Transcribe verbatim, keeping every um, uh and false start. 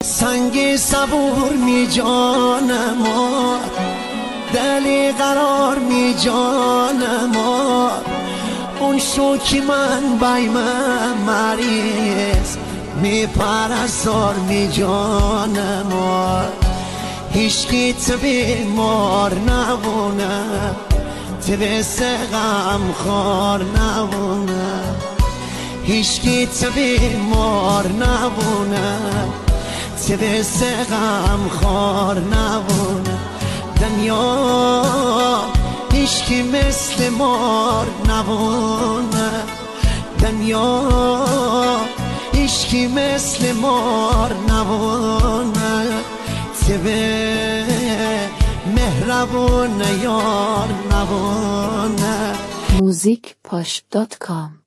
سنگ صبور می جانم دلی قرار می جانم اون شو که من بایمم مریض می پرستار می جانم هیچ کی تو بیمار نبونه تو بس غم خار نبونه هیچ کی تو بیمار نبونه تو بس غم خار نبونه دنیا هیچ کی مثل مار نبونه دنیا هیچ کی مثل مار نبونه تو به مهربون یار نبونه موزیک پاش دات کام